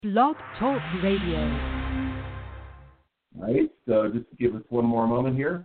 Blog Talk Radio. All right, so just give us one more moment here.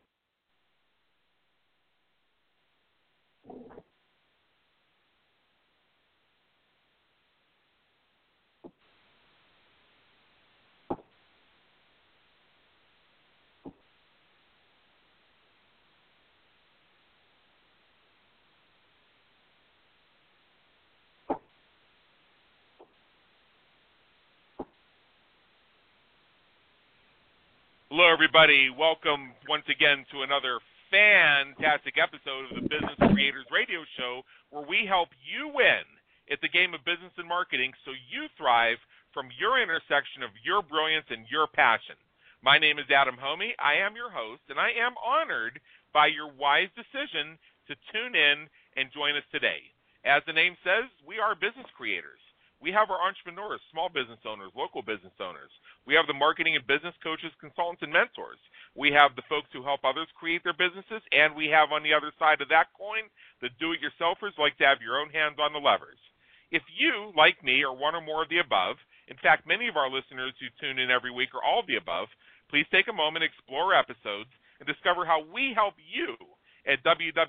Hello, everybody. Welcome once again to another fantastic episode of the Business Creators Radio Show, where we help you win at the game of business and marketing so you thrive from your intersection of your brilliance and your passion. My name is Adam Homey. I am your host, and I am honored by your wise decision to tune in and join us today. As the name says, we are business creators. We have our entrepreneurs, small business owners, local business owners. We have the marketing and business coaches, consultants, and mentors. We have the folks who help others create their businesses, and we have on the other side of that coin, the do-it-yourselfers like to have your own hands on the levers. If you, like me, are one or more of the above, in fact, many of our listeners who tune in every week are all of the above, please take a moment, explore episodes, and discover how we help you at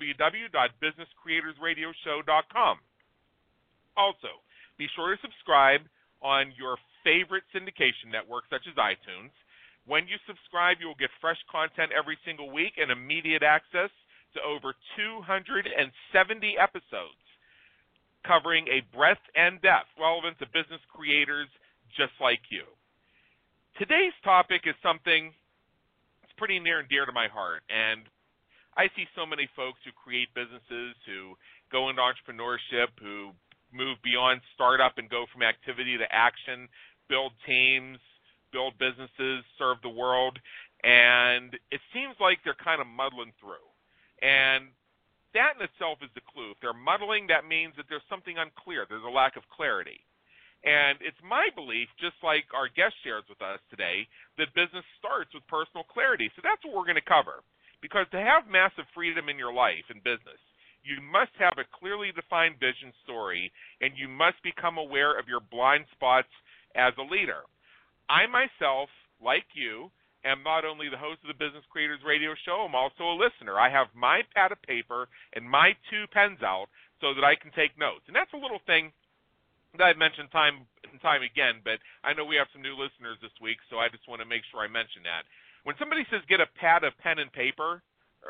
www.businesscreatorsradioshow.com. Also, be sure to subscribe on your favorite syndication network, such as iTunes. When you subscribe, you will get fresh content every single week and immediate access to over 270 episodes covering a breadth and depth relevant to business creators just like you. Today's topic is something that's pretty near and dear to my heart, and I see so many folks who create businesses, who go into entrepreneurship, who move beyond startup and go from activity to action, build teams, build businesses, serve the world, and it seems like they're kind of muddling through. And that in itself is the clue. If they're muddling, that means that there's something unclear. There's a lack of clarity. And it's my belief, just like our guest shares with us today, that business starts with personal clarity. So that's what we're going to cover. Because to have massive freedom in your life and business, you must have a clearly defined vision story, and you must become aware of your blind spots as a leader. I myself, like you, am not only the host of the Business Creators Radio Show, I'm also a listener. I have my pad of paper and my 2 pens out so that I can take notes. And that's a little thing that I've mentioned time and time again, but I know we have some new listeners this week, so I just want to make sure I mention that. When somebody says get a pad of pen and paper,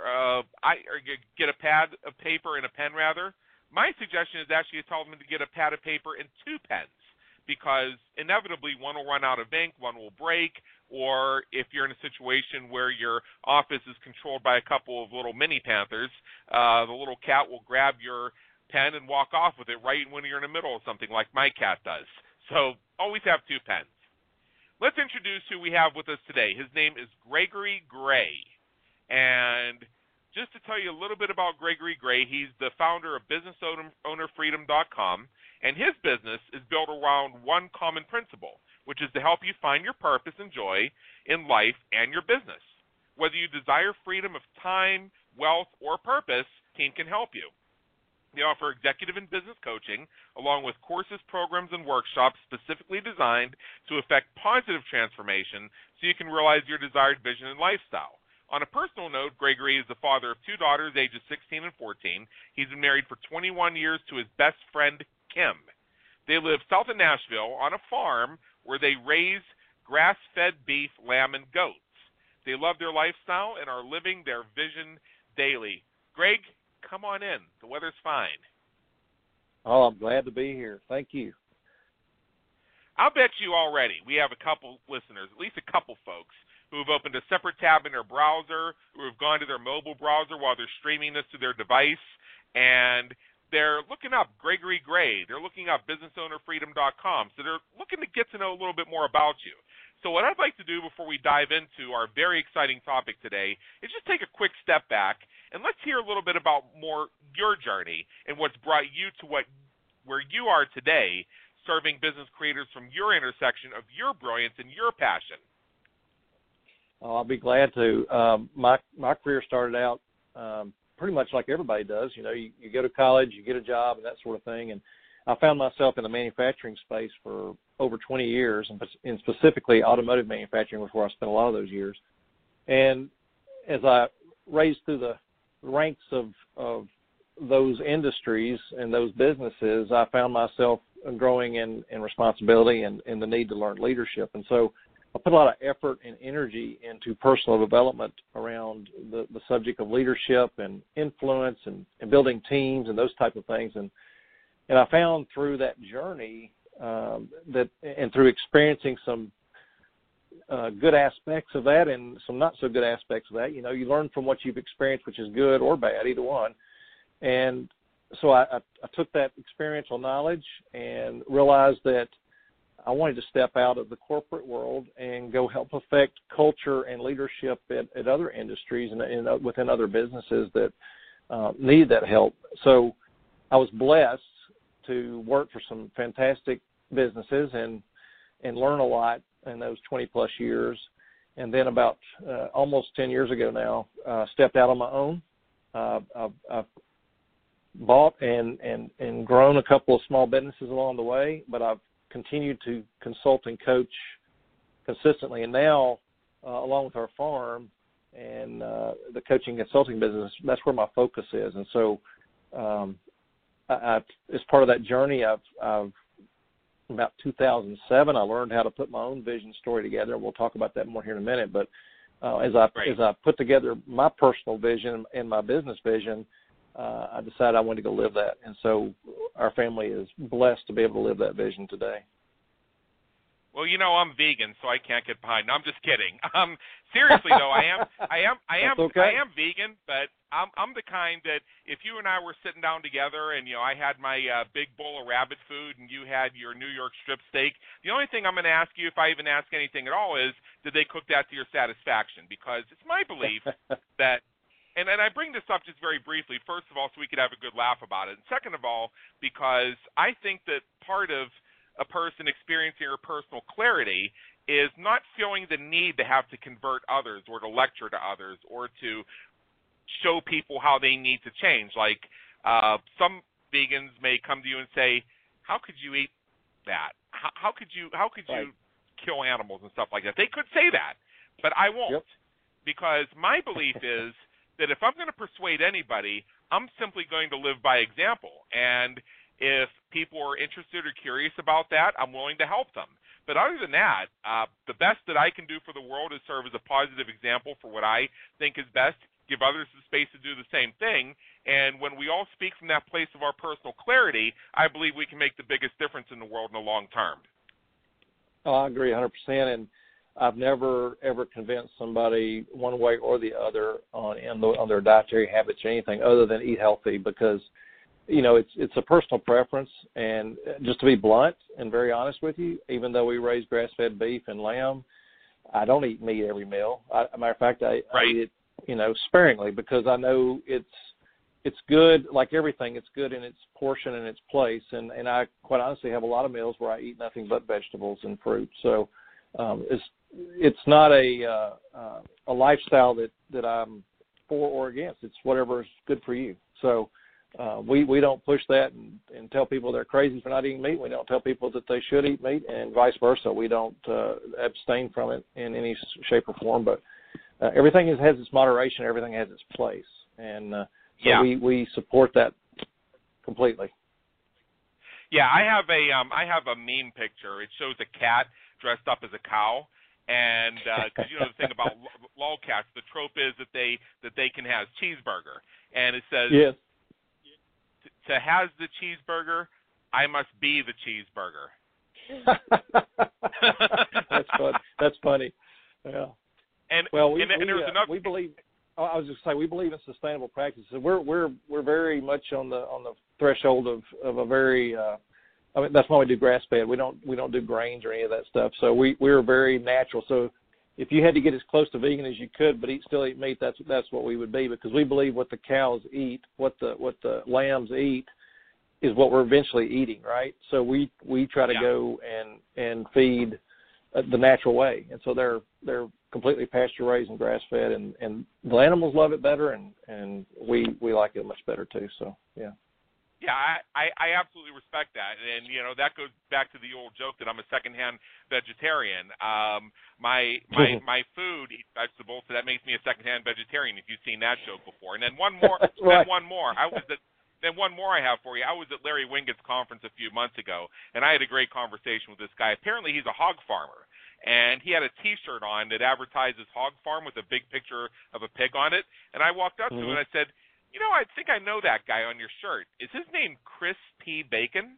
get a pad of paper and a pen, rather, my suggestion is actually to tell them to get a pad of paper and 2 pens, because inevitably one will run out of ink, one will break, or if you're in a situation where your office is controlled by a couple of little mini panthers, the little cat will grab your pen and walk off with it right when you're in the middle of something, like my cat does. So always have 2 pens. Let's introduce who we have with us today. His name is Gregory Gray. And just to tell you a little bit about Gregory Gray, he's the founder of BusinessOwnerFreedom.com, and his business is built around one common principle, which is to help you find your purpose and joy in life and your business. Whether you desire freedom of time, wealth, or purpose, Team can help you. They offer executive and business coaching, along with courses, programs, and workshops specifically designed to effect positive transformation so you can realize your desired vision and lifestyle. On a personal note, Gregory is the father of 2 daughters, ages 16 and 14. He's been married for 21 years to his best friend, Kim. They live south of Nashville on a farm where they raise grass-fed beef, lamb, and goats. They love their lifestyle and are living their vision daily. Greg, come on in. The weather's fine. Oh, I'm glad to be here. Thank you. I'll bet you already we have a couple listeners, at least a couple folks, who have opened a separate tab in their browser, who have gone to their mobile browser while they're streaming this to their device, and they're looking up Gregory Gray. They're looking up BusinessOwnerFreedom.com. So they're looking to get to know a little bit more about you. So what I'd like to do before we dive into our very exciting topic today is just take a quick step back, and let's hear a little bit about more your journey and what's brought you to where you are today, serving business creators from your intersection of your brilliance and your passion. I'll be glad to. My career started out pretty much like everybody does. You know, you go to college, you get a job, and that sort of thing. And I found myself in the manufacturing space for over 20 years, and specifically automotive manufacturing was where I spent a lot of those years. And as I raised through the ranks of those industries and those businesses, I found myself growing in responsibility and the need to learn leadership. And so I put a lot of effort and energy into personal development around the subject of leadership and influence and building teams and those type of things. And I found through that journey that, and through experiencing some good aspects of that and some not so good aspects of that, you learn from what you've experienced, which is good or bad, either one. And so I took that experiential knowledge and realized that I wanted to step out of the corporate world and go help affect culture and leadership at other industries and within other businesses that need that help. So I was blessed to work for some fantastic businesses and learn a lot in those 20-plus years. And then about almost 10 years ago now, stepped out on my own. I've bought and grown a couple of small businesses along the way, but I've continued to consult and coach consistently. And now, along with our farm and the coaching consulting business, that's where my focus is. And so as part of that journey, about 2007, I learned how to put my own vision story together. We'll talk about that more here in a minute. But as I put together my personal vision and my business vision, I decided I wanted to go live that. And so our family is blessed to be able to live that vision today. Well, I'm vegan, so I can't get behind. No, I'm just kidding. Seriously though, I am okay. I am vegan, but I'm the kind that if you and I were sitting down together and I had my big bowl of rabbit food and you had your New York strip steak, the only thing I'm going to ask you, if I even ask anything at all, is did they cook that to your satisfaction? Because it's my belief that. And I bring this up just very briefly, first of all, so we could have a good laugh about it. And second of all, because I think that part of a person experiencing her personal clarity is not feeling the need to have to convert others or to lecture to others or to show people how they need to change. Like some vegans may come to you and say, how could you eat that? How could you kill animals and stuff like that? They could say that, but I won't. Yep. Because my belief is that if I'm going to persuade anybody, I'm simply going to live by example. And if people are interested or curious about that, I'm willing to help them. But other than that, the best that I can do for the world is serve as a positive example for what I think is best, give others the space to do the same thing. And when we all speak from that place of our personal clarity, I believe we can make the biggest difference in the world in the long term. Oh, I agree 100%. And I've never, ever convinced somebody one way or the other on their dietary habits or anything other than eat healthy, because, it's a personal preference. And just to be blunt and very honest with you, even though we raise grass-fed beef and lamb, I don't eat meat every meal. As a matter of fact, I eat it, sparingly, because I know it's good, like everything, it's good in its portion and its place. And I quite honestly have a lot of meals where I eat nothing but vegetables and fruit. So it's not a lifestyle that I'm for or against. It's whatever is good for you. So we don't push that and tell people they're crazy for not eating meat. We don't tell people that they should eat meat, and vice versa. We don't abstain from it in any shape or form. But everything has its moderation. Everything has its place, and so we support that completely. Yeah, I have a meme picture. It shows a cat dressed up as a cow, and because the thing about lolcats, the trope is that they can have cheeseburger, and it says, yes, to has the cheeseburger, I must be the cheeseburger. That's funny. Yeah. And we believe. I was just saying, we believe in sustainable practices. We're very much on the threshold of a very. That's why we do grass fed. We don't do grains or any of that stuff. So we're very natural. So if you had to get as close to vegan as you could, but still eat meat, that's what we would be, because we believe what the cows eat, what the lambs eat, is what we're eventually eating, right? So we try to go and feed the natural way, and so they're completely pasture raised and grass fed, and the animals love it better, and we like it much better too. So yeah. Yeah, I absolutely respect that, and that goes back to the old joke that I'm a secondhand vegetarian. My food eats vegetables, so that makes me a secondhand vegetarian. If you've seen that joke before, and then one more, right. then one more. Then one more I have for you. I was at Larry Wingett's conference a few months ago, and I had a great conversation with this guy. Apparently, he's a hog farmer, and he had a T-shirt on that advertises hog farm with a big picture of a pig on it. And I walked up to him and I said, I think I know that guy on your shirt. Is his name Chris P. Bacon?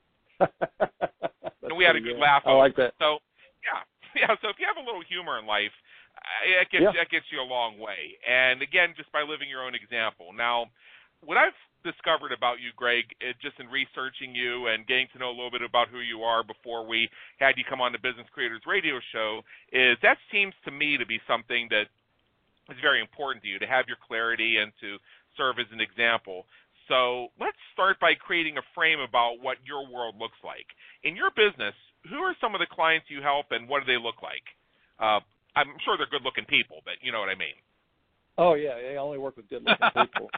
And we had a good laugh. I like that. So, yeah. So if you have a little humor in life, that gets you a long way. And again, just by living your own example. Now, what I've discovered about you, Greg, just in researching you and getting to know a little bit about who you are before we had you come on the Business Creators Radio Show, is that seems to me to be something that is very important to you, to have your clarity and to serve as an example. So let's start by creating a frame about what your world looks like. In your business, who are some of the clients you help and what do they look like? I'm sure they're good-looking people, but you know what I mean. Oh, yeah, I only work with good-looking people.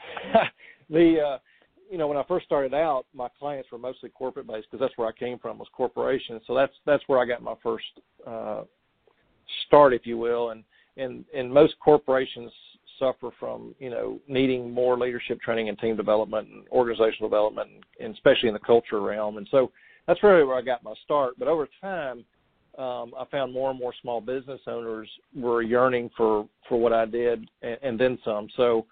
When I first started out, my clients were mostly corporate-based because that's where I came from, was corporations. So that's where I got my first start, if you will. And most corporations suffer from, needing more leadership training and team development and organizational development, and especially in the culture realm. And so that's really where I got my start. But over time, I found more and more small business owners were yearning for what I did and then some. So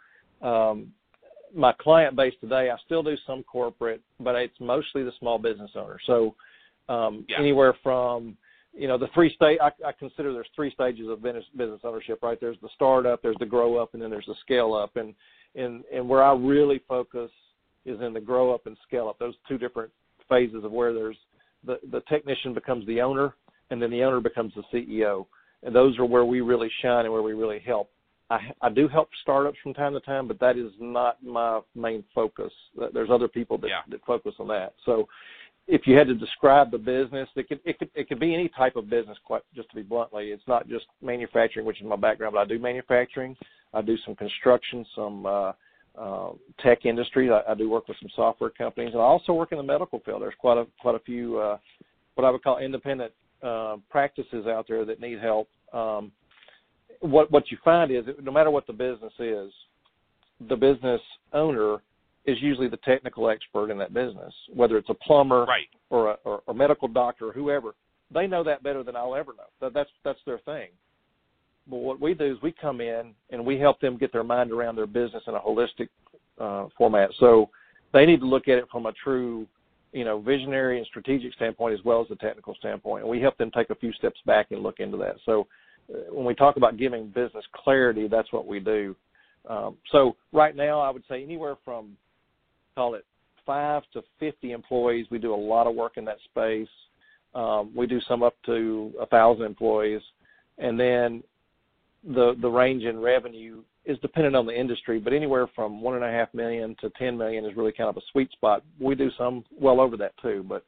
my client base today, I still do some corporate, but it's mostly the small business owner. So anywhere from, the I consider there's 3 stages of business ownership, right? There's the startup, there's the grow up, and then there's the scale up. And where I really focus is in the grow up and scale up. Those 2 different phases of where there's the technician becomes the owner, and then the owner becomes the CEO. And those are where we really shine and where we really help. I do help startups from time to time, but that is not my main focus. There's other people that focus on that. So if you had to describe the business, it could be any type of business, quite just to be bluntly. It's not just manufacturing, which is my background, but I do manufacturing. I do some construction, some tech industries. I do work with some software companies, and I also work in the medical field. There's quite a few what I would call independent practices out there that need help. What you find is that no matter what the business is, the business owner is usually the technical expert in that business, whether it's a plumber or a medical doctor or whoever. They know that better than I'll ever know. That's their thing. But what we do is we come in and we help them get their mind around their business in a holistic format. So they need to look at it from a true, visionary and strategic standpoint as well as the technical standpoint. And we help them take a few steps back and look into that. So when we talk about giving business clarity, that's what we do. So right now I would say anywhere from, call it 5 to 50 employees. We do a lot of work in that space. We do some up to 1,000 employees. And then the range in revenue is dependent on the industry, but anywhere from $1.5 million to $10 million is really kind of a sweet spot. We do some well over that too, but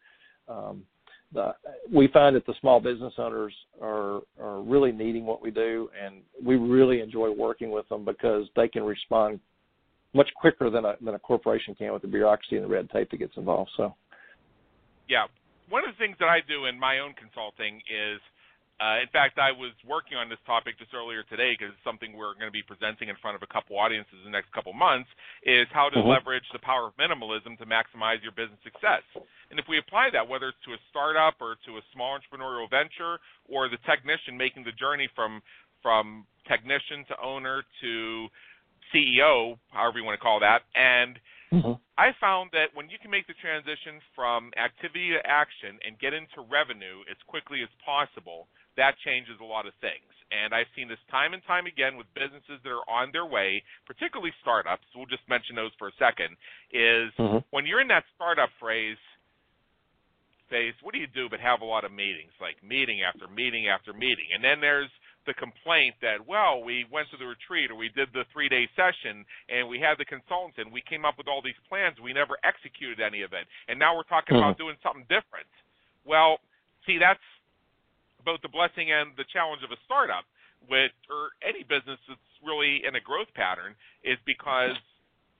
we find that the small business owners are really needing what we do, and we really enjoy working with them because they can respond much quicker than a corporation can with the bureaucracy and the red tape that gets involved. So, yeah, one of the things that I do in my own consulting is, in fact, I was working on this topic just earlier today because it's something we're going to be presenting in front of a couple audiences in the next couple months, is how to leverage the power of minimalism to maximize your business success. And if we apply that, whether it's to a startup or to a small entrepreneurial venture or the technician making the journey from technician to owner to CEO, however you want to call that, and I found that when you can make the transition from activity to action and get into revenue as quickly as possible, that changes a lot of things. And I've seen this time and time again with businesses that are on their way, particularly startups. We'll just mention those for a second, is when you're in that startup phase, what do you do but have a lot of meetings, like meeting after meeting after meeting? And then there's the complaint that, well, we went to the retreat or we did the 3-day session and we had the consultants and we came up with all these plans. We never executed any of it. And now we're talking about doing something different. Well, see, that's both the blessing and the challenge of a startup or any business that's really in a growth pattern, is because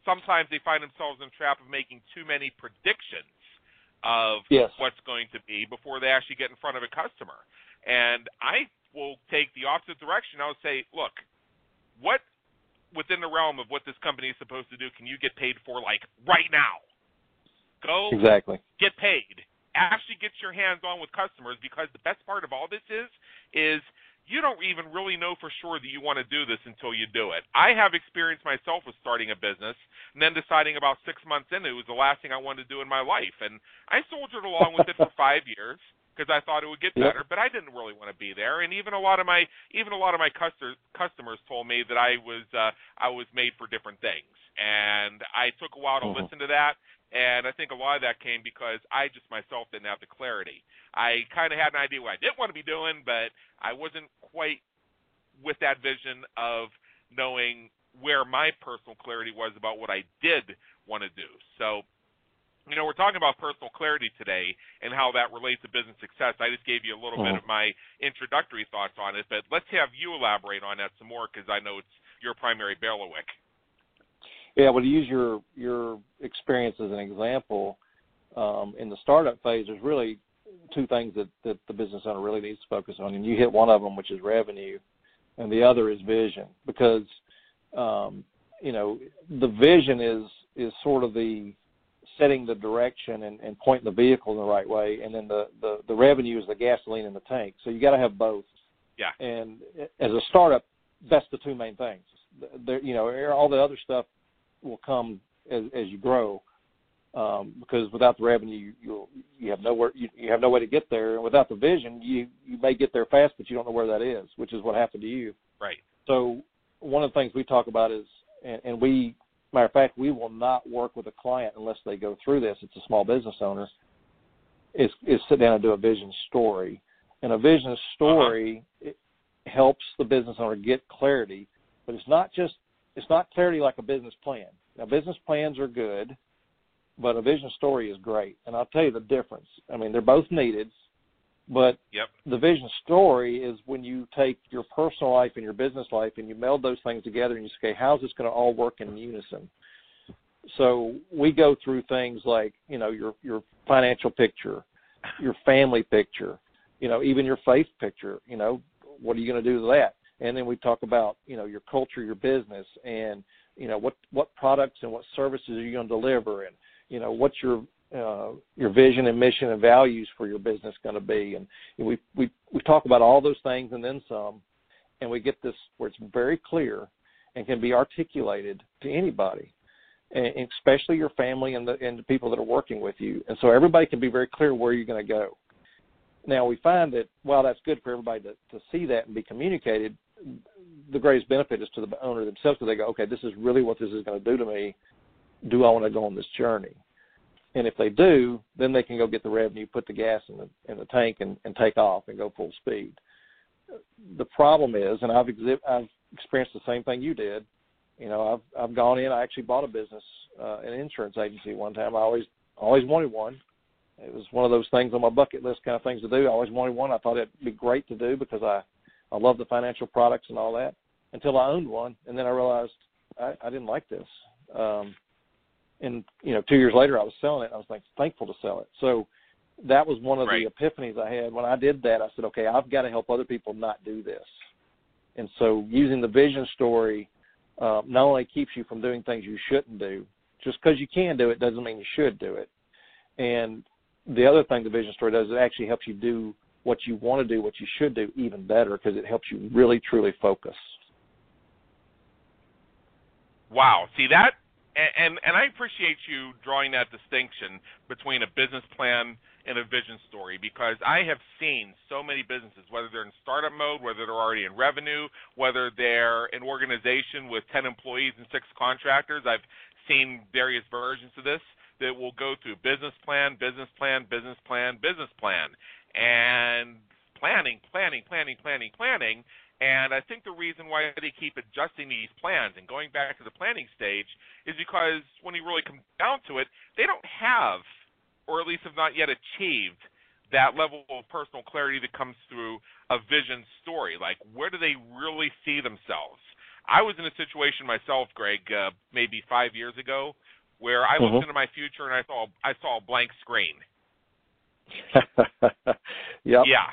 sometimes they find themselves in the trap of making too many predictions of what's going to be before they actually get in front of a customer. And I will take the opposite direction. I'll say, look, what within the realm of what this company is supposed to do can you get paid for, like, right now? Go get paid. Actually get your hands on with customers, because the best part of all this is you don't even really know for sure that you want to do this until you do it. I have experience myself with starting a business and then deciding about 6 months into it was the last thing I wanted to do in my life. And I soldiered along with it for 5 years because I thought it would get better, but I didn't really want to be there. And even a lot of my customers told me that I was made for different things. And I took a while to listen to that. And I think a lot of that came because I just myself didn't have the clarity. I kind of had an idea what I didn't want to be doing, but I wasn't quite with that vision of knowing where my personal clarity was about what I did want to do. So, we're talking about personal clarity today and how that relates to business success. I just gave you a little bit of my introductory thoughts on it, but let's have you elaborate on that some more, because I know it's your primary bailiwick. Yeah, well, to use your experience as an example, in the startup phase, there's really two things that the business owner really needs to focus on, and you hit one of them, which is revenue, and the other is vision, because the vision is sort of the setting the direction and pointing the vehicle in the right way, and then the revenue is the gasoline in the tank. So you got to have both. Yeah. And as a startup, that's the two main things. All the other stuff will come as you grow, because without the revenue, you have no way to get there, and without the vision, you may get there fast, but you don't know where that is, which is what happened to you. Right. So one of the things we talk about is, and we, matter of fact, we will not work with a client unless they go through this. It's a small business owner. Is sit down and do a vision story, and a vision story it helps the business owner get clarity, but it's not clarity like a business plan. Now, business plans are good, but a vision story is great. And I'll tell you the difference. I mean, they're both needed, but the vision story is when you take your personal life and your business life and you meld those things together and you say, how's this going to all work in unison? So we go through things like, your financial picture, your family picture, even your faith picture, what are you going to do with that? And then we talk about, your culture, your business, and, what products and what services are you going to deliver, and, what's your vision and mission and values for your business going to be. And we talk about all those things and then some, and we get this where it's very clear and can be articulated to anybody, and especially your family and the people that are working with you. And so everybody can be very clear where you're going to go. Now, we find that while that's good for everybody to see that and be communicated, the greatest benefit is to the owner themselves, because they go, okay, this is really what this is going to do to me. Do I want to go on this journey? And if they do, then they can go get the revenue, put the gas in the tank, and take off and go full speed. The problem is, and I've experienced the same thing you did. I've gone in. I actually bought a business, an insurance agency one time. I always wanted one. It was one of those things on my bucket list kind of things to do. I always wanted one. I thought it'd be great to do because I love the financial products and all that, until I owned one, and then I realized I didn't like this. And 2 years later, I was selling it. And I was thankful to sell it. So that was one of the epiphanies I had when I did that. I said, okay, I've got to help other people not do this. And so using the vision story not only keeps you from doing things you shouldn't do. Just because you can do it doesn't mean you should do it. And the other thing the vision story does, it actually helps you do what you want to do, what you should do, even better, because it helps you really, truly focus. Wow. See that? And I appreciate you drawing that distinction between a business plan and a vision story, because I have seen so many businesses, whether they're in startup mode, whether they're already in revenue, whether they're an organization with 10 employees and 6 contractors. I've seen various versions of this that will go through business plan, business plan, business plan, business plan, and planning. And I think the reason why they keep adjusting these plans and going back to the planning stage is because when you really come down to it, they don't have, or at least have not yet achieved, that level of personal clarity that comes through a vision story. Like, where do they really see themselves? I was in a situation myself, Greg, maybe 5 years ago, where I looked into my future and I saw a blank screen. Yep. Yeah.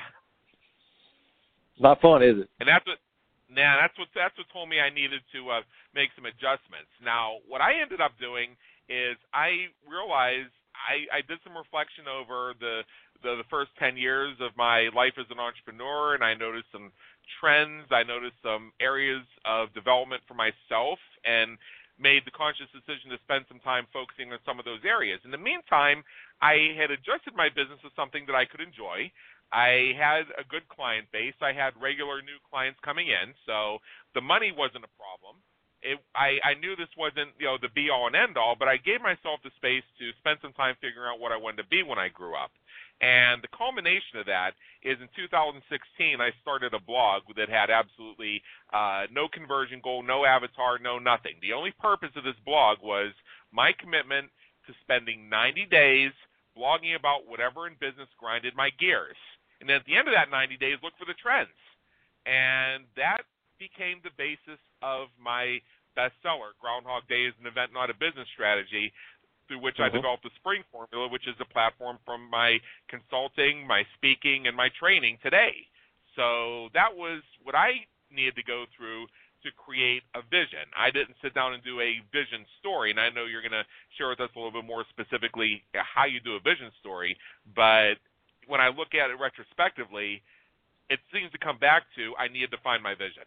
Not fun, is it? And that's what told me I needed to make some adjustments. Now, what I ended up doing is I realized I did some reflection over the first 10 years of my life as an entrepreneur, and I noticed some trends. I noticed some areas of development for myself, and made the conscious decision to spend some time focusing on some of those areas. In the meantime, I had adjusted my business to something that I could enjoy. I had a good client base. I had regular new clients coming in, so the money wasn't a problem. I knew this wasn't, the be-all and end-all, but I gave myself the space to spend some time figuring out what I wanted to be when I grew up. And the culmination of that is in 2016, I started a blog that had absolutely no conversion goal, no avatar, no nothing. The only purpose of this blog was my commitment to spending 90 days blogging about whatever in business grinded my gears. And then at the end of that 90 days, look for the trends. And that became the basis of my bestseller, Groundhog Day is an Event, Not a Business Strategy, through which I developed the Spring Formula, which is a platform from my consulting, my speaking, and my training today. So that was what I needed to go through to create a vision. I didn't sit down and do a vision story, and I know you're going to share with us a little bit more specifically how you do a vision story, but when I look at it retrospectively, it seems to come back to I needed to find my vision.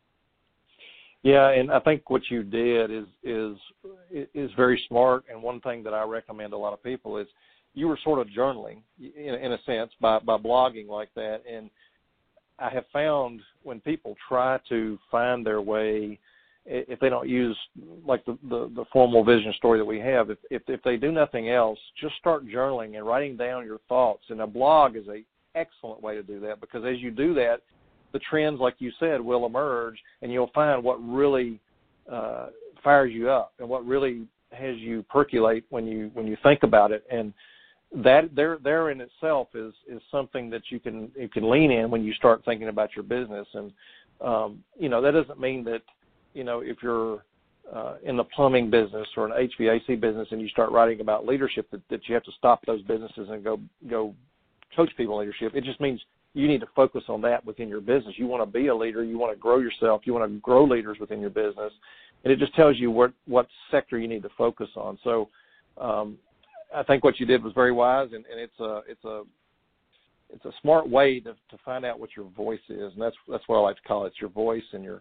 Yeah, and I think what you did is very smart. And one thing that I recommend a lot of people is you were sort of journaling in a sense by blogging like that. And I have found when people try to find their way, if they don't use like the formal vision story that we have, if they do nothing else, just start journaling and writing down your thoughts. And a blog is an excellent way to do that, because as you do that, the trends, like you said, will emerge, and you'll find what really fires you up and what really has you percolate when you think about it. And that there in itself is something that you can lean in when you start thinking about your business. And that doesn't mean that if you're in the plumbing business or an HVAC business and you start writing about leadership that you have to stop those businesses and go coach people in leadership. It just means you need to focus on that within your business. You want to be a leader. You want to grow yourself. You want to grow leaders within your business. And it just tells you what sector you need to focus on. So I think what you did was very wise, and it's a smart way to find out what your voice is. And that's what I like to call it. It's your voice and your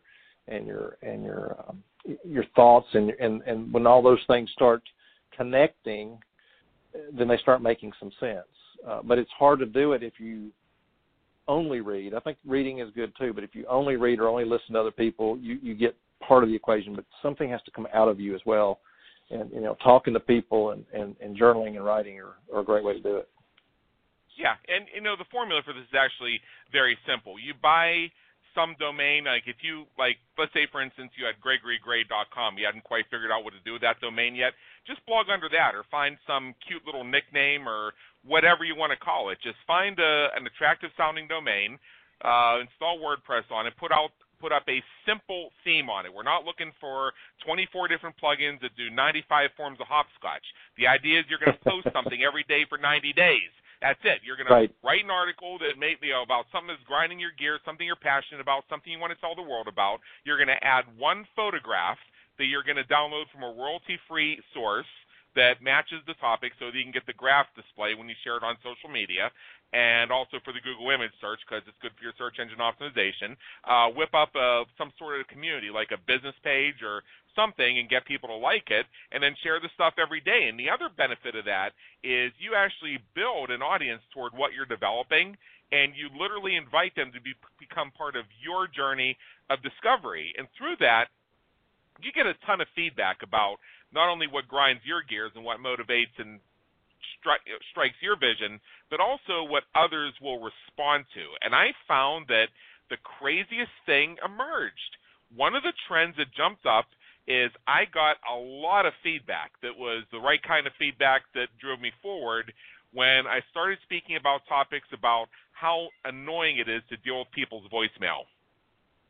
thoughts. And when all those things start connecting, then they start making some sense. But it's hard to do it if you only read. I think reading is good too, but if you only read or only listen to other people, you get part of the equation, but something has to come out of you as well. And, talking to people and journaling and writing are a great way to do it. Yeah, and, the formula for this is actually very simple. You buy some domain, let's say, for instance, you had GregoryGray.com. You hadn't quite figured out what to do with that domain yet. Just blog under that, or find some cute little nickname or whatever you want to call it. Just find an attractive-sounding domain, install WordPress on it, put up a simple theme on it. We're not looking for 24 different plugins that do 95 forms of hopscotch. The idea is you're going to post something every day for 90 days. That's it. You're going to write an article that may be about something that's grinding your gears, something you're passionate about, something you want to tell the world about. You're going to add one photograph that you're going to download from a royalty-free source that matches the topic so that you can get the graph display when you share it on social media, and also for the Google image search because it's good for your search engine optimization. Whip up some sort of community, like a business page or something, and get people to like it, and then share the stuff every day. And the other benefit of that is you actually build an audience toward what you're developing, and you literally invite them to become part of your journey of discovery. And through that, you get a ton of feedback about not only what grinds your gears and what motivates and strikes your vision, but also what others will respond to. And I found that the craziest thing emerged. One of the trends that jumped up is I got a lot of feedback that was the right kind of feedback that drove me forward when I started speaking about topics about how annoying it is to deal with people's voicemail.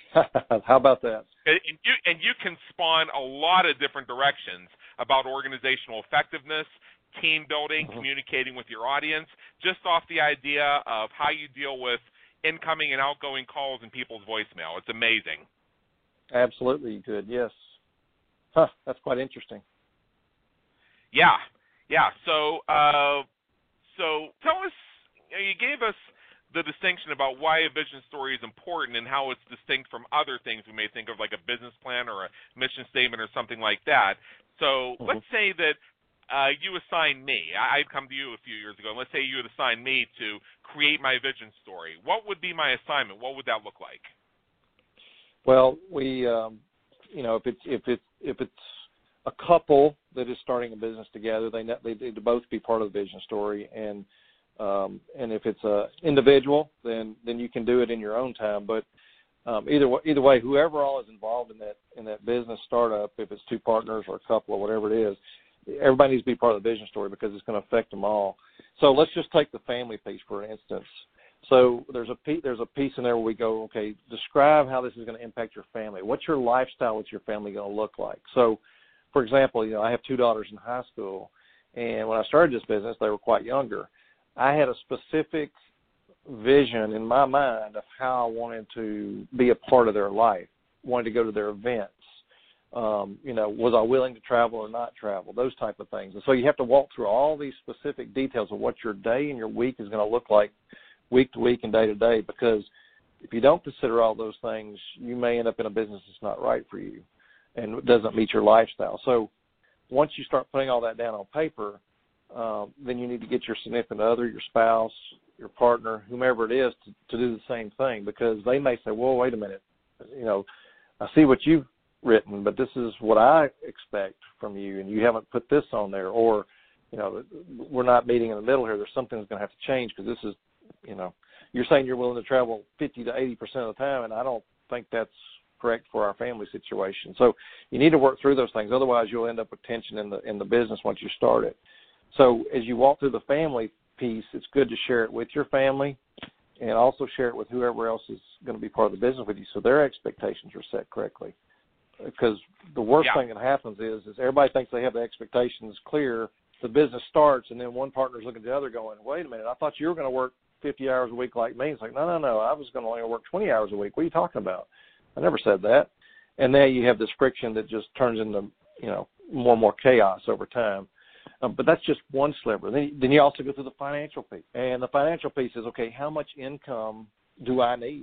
How about that? And you can spawn a lot of different directions about organizational effectiveness, team building, communicating with your audience, just off the idea of how you deal with incoming and outgoing calls and people's voicemail. It's amazing. Absolutely, you could. Yes. Huh. That's quite interesting. Yeah. So tell us. You gave us the distinction about why a vision story is important and how it's distinct from other things we may think of, like a business plan or a mission statement or something like that. So let's say that you assign me. I'd come to you a few years ago, and let's say you had assigned me to create my vision story. What would be my assignment? What would that look like? Well, we, if it's a couple that is starting a business together, they need to both be part of the vision story, and if it's a individual, then you can do it in your own time. But either way, whoever all is involved in that business startup, if it's two partners or a couple or whatever it is, everybody needs to be part of the vision story because it's going to affect them all. So let's just take the family piece for instance. So there's a piece in there where we go, okay, describe how this is going to impact your family. What's your lifestyle with your family going to look like? So, for example, I have two daughters in high school, and when I started this business, they were quite younger. I had a specific vision in my mind of how I wanted to be a part of their life, wanted to go to their events. Was I willing to travel or not travel, those type of things. And so you have to walk through all these specific details of what your day and your week is going to look like week to week and day to day, because if you don't consider all those things, you may end up in a business that's not right for you and it doesn't meet your lifestyle. So once you start putting all that down on paper, then you need to get your significant other, your spouse, your partner, whomever it is, to do the same thing, because they may say, well, wait a minute, I see what you've written, but this is what I expect from you, and you haven't put this on there, or, we're not meeting in the middle here. There's something that's going to have to change, because this is, you're saying you're willing to travel 50 to 80% of the time, and I don't think that's correct for our family situation. So you need to work through those things. Otherwise, you'll end up with tension in the business once you start it. So as you walk through the family piece, it's good to share it with your family and also share it with whoever else is going to be part of the business with you, so their expectations are set correctly. Because the worst thing that happens is everybody thinks they have the expectations clear. The business starts, and then one partner's looking at the other going, wait a minute, I thought you were going to work 50 hours a week like me. It's like, no, I was going to only work 20 hours a week. What are you talking about? I never said that. And now you have this friction that just turns into, more and more chaos over time. But that's just one sliver. Then you also go through the financial piece. And the financial piece is, okay, how much income do I need,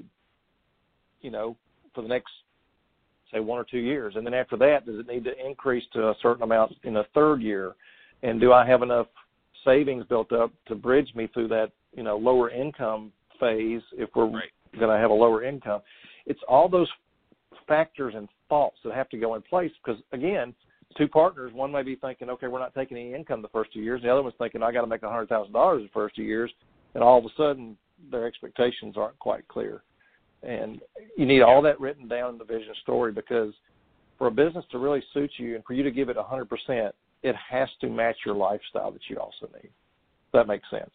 for the next, say, 1 or 2 years? And then after that, does it need to increase to a certain amount in the third year? And do I have enough savings built up to bridge me through that, lower income phase if we're going to have a lower income? It's all those factors and thoughts that have to go in place, because, again, two partners, one may be thinking, okay, we're not taking any income the first 2 years. The other one's thinking, I got to make $100,000 the first 2 years. And all of a sudden, their expectations aren't quite clear. And you need all that written down in the vision story, because for a business to really suit you and for you to give it 100%, it has to match your lifestyle that you also need. That makes sense.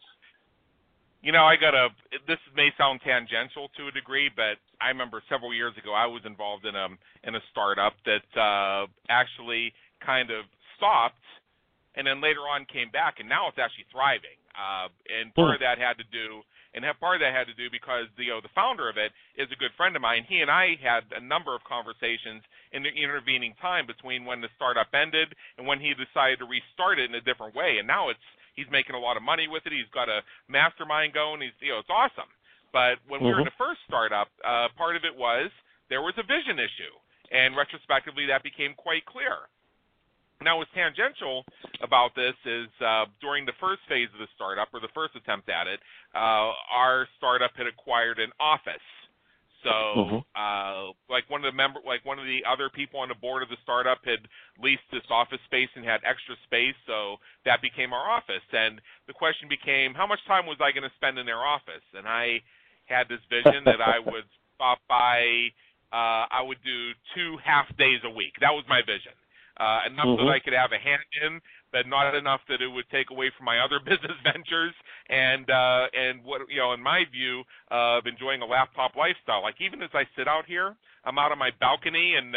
This may sound tangential to a degree, but I remember several years ago I was involved in a startup that actually kind of stopped and then later on came back, and now it's actually thriving. And part of that had to do because the founder of it is a good friend of mine. He and I had a number of conversations in the intervening time between when the startup ended and when he decided to restart it in a different way. And now he's making a lot of money with it. He's got a mastermind going. It's awesome. But when we were in the first startup, part of it was there was a vision issue, and retrospectively that became quite clear. Now, what's tangential about this is during the first phase of the startup, or the first attempt at it, our startup had acquired an office. So, like one of the other people on the board of the startup had leased this office space and had extra space, so that became our office. And the question became, how much time was I going to spend in their office? And I had this vision that I would stop by. I would do 2 half days a week. That was my vision. Enough that I could have a hand in, but not enough that it would take away from my other business ventures and what, in my view, of enjoying a laptop lifestyle. Like, even as I sit out here, I'm out on my balcony, and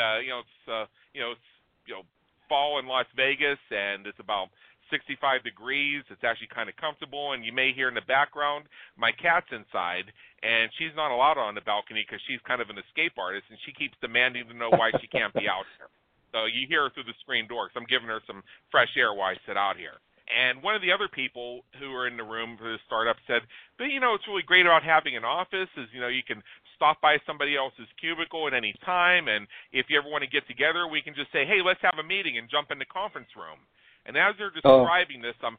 it's fall in Las Vegas, and it's about 65 degrees. It's actually kind of comfortable, and you may hear in the background my cat's inside, and she's not allowed on the balcony because she's kind of an escape artist, and she keeps demanding to know why she can't be out here. So you hear her through the screen door, because I'm giving her some fresh air while I sit out here. And one of the other people who were in the room for the startup said, but, it's really great about having an office is, you can stop by somebody else's cubicle at any time, and if you ever want to get together, we can just say, hey, let's have a meeting and jump in the conference room. And as they're describing this, I'm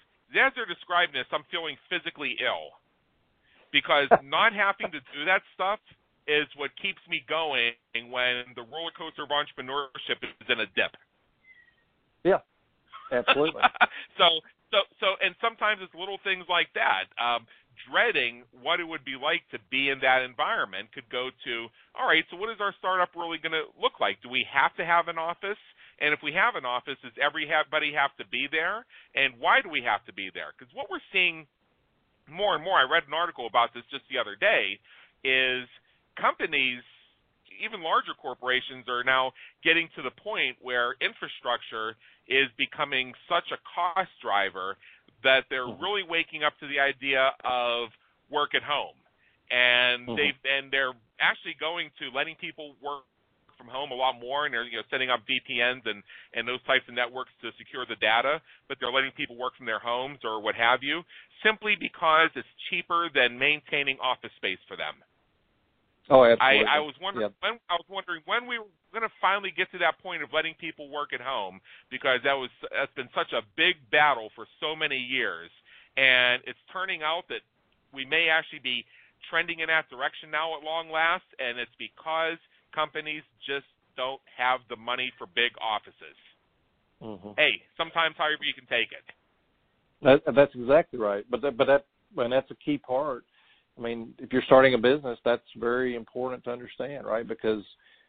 feeling physically ill, because not having to do that stuff is what keeps me going when the roller coaster of entrepreneurship is in a dip. Yeah, absolutely. And sometimes it's little things like that. Dreading what it would be like to be in that environment could go to, all right, so what is our startup really going to look like? Do we have to have an office? And if we have an office, does everybody have to be there? And why do we have to be there? Because what we're seeing more and more, I read an article about this just the other day, is companies, even larger corporations, are now getting to the point where infrastructure is becoming such a cost driver that they're really waking up to the idea of work at home. And they're actually going to letting people work from home a lot more, and they're setting up VPNs and those types of networks to secure the data, but they're letting people work from their homes or what have you, simply because it's cheaper than maintaining office space for them. Oh, absolutely. I was wondering when we were going to finally get to that point of letting people work at home, because that's been such a big battle for so many years, and it's turning out that we may actually be trending in that direction now at long last, and it's because companies just don't have the money for big offices. Hey, sometimes however you can take it. That's exactly right. But that's a key part. I mean, if you're starting a business, that's very important to understand, right? Because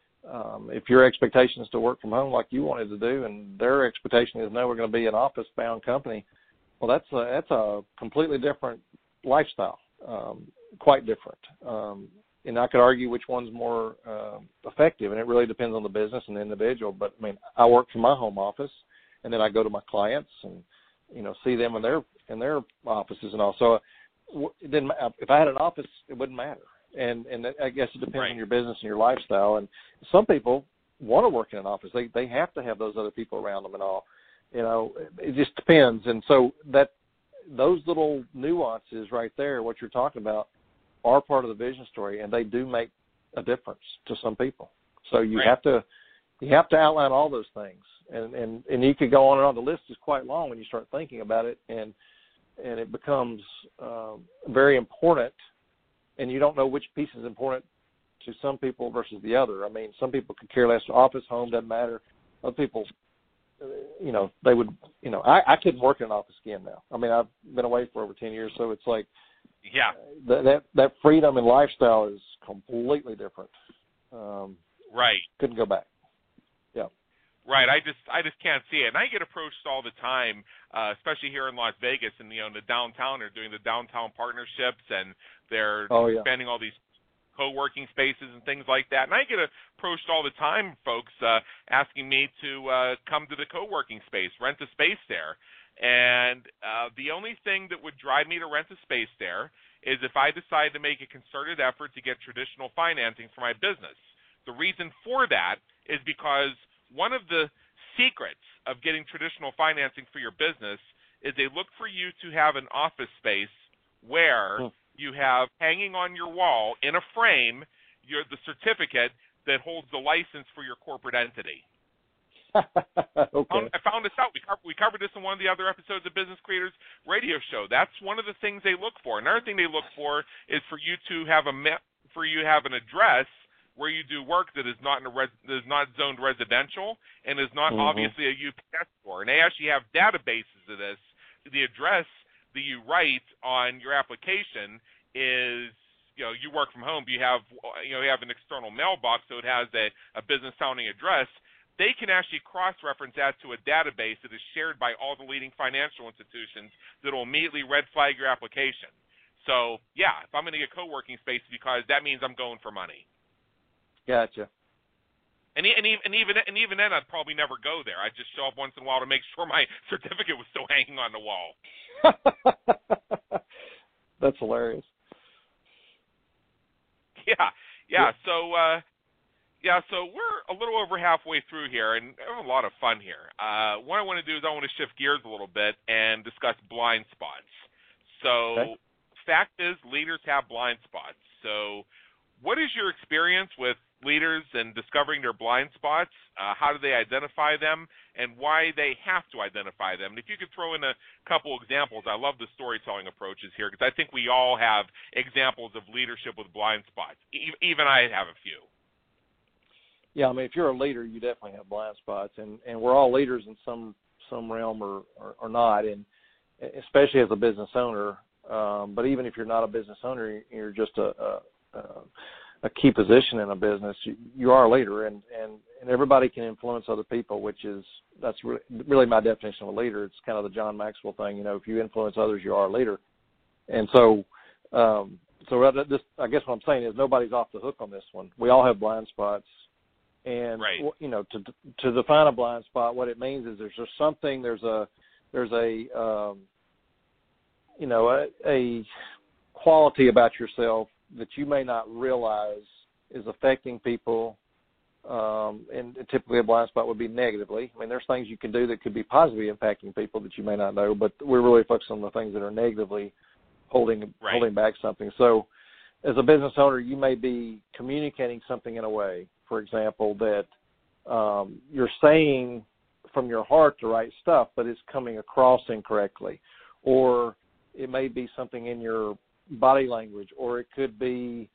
if your expectation is to work from home like you wanted to do, and their expectation is, no, we're going to be an office-bound company, well, that's a completely different lifestyle, quite different. And I could argue which one's more effective, and it really depends on the business and the individual. But I mean, I work from my home office, and then I go to my clients and see them in their offices and all. So it didn't, if I had an office, it wouldn't matter. And I guess it depends on your business and your lifestyle. And some people want to work in an office; they have to have those other people around them and all. It just depends. And so those little nuances right there, what you're talking about, are part of the vision story, and they do make a difference to some people. So you have to outline all those things, and you could go on and on. The list is quite long when you start thinking about it, and it becomes very important, and you don't know which piece is important to some people versus the other. I mean, some people could care less. Office, home, doesn't matter. Other people, they would, I couldn't work in an office again now. I mean, I've been away for over 10 years, so it's like, that freedom and lifestyle is completely different. Couldn't go back. Right, I just can't see it. And I get approached all the time, especially here in Las Vegas, and in the downtown. They're doing the downtown partnerships, and they're expanding all these co-working spaces and things like that. And I get approached all the time, folks, asking me to come to the co-working space, rent a space there. And the only thing that would drive me to rent a space there is if I decide to make a concerted effort to get traditional financing for my business. The reason for that is because one of the secrets of getting traditional financing for your business is they look for you to have an office space where you have hanging on your wall in a frame the certificate that holds the license for your corporate entity. I found this out. We covered this in one of the other episodes of Business Creators Radio Show. That's one of the things they look for. Another thing they look for is for you to have an address where you do work that is not zoned residential and is not obviously a UPS store. And they actually have databases of this. The address that you write on your application is, you work from home, but you have an external mailbox, so it has a business sounding address. They can actually cross-reference that to a database that is shared by all the leading financial institutions that will immediately red flag your application. So, if I'm going to get co-working space, because that means I'm going for money. Gotcha. And even then, I'd probably never go there. I'd just show up once in a while to make sure my certificate was still hanging on the wall. That's hilarious. Yeah. So we're a little over halfway through here, and having a lot of fun here. What I want to do is I want to shift gears a little bit and discuss blind spots. So, Fact is, leaders have blind spots. So, what is your experience with leaders and discovering their blind spots? How do they identify them, and why they have to identify them? And if you could throw in a couple examples, I love the storytelling approaches here, because I think we all have examples of leadership with blind spots. Even I have a few. Yeah, I mean, if you're a leader, you definitely have blind spots, and we're all leaders in some realm or not, and especially as a business owner. But even if you're not a business owner, you're just a key position in a business. You are a leader, and everybody can influence other people, that's really my definition of a leader. It's kind of the John Maxwell thing. If you influence others, you are a leader. And so I guess what I'm saying is nobody's off the hook on this one. We all have blind spots. And right. To define a blind spot, what it means is there's just something. There's a quality about yourself that you may not realize is affecting people. And typically a blind spot would be negatively. I mean, there's things you can do that could be positively impacting people that you may not know, but we're really focused on the things that are negatively holding back something. So as a business owner, you may be communicating something in a way, for example, that you're saying from your heart the right stuff, but it's coming across incorrectly. Or it may be something in your body language, or it could be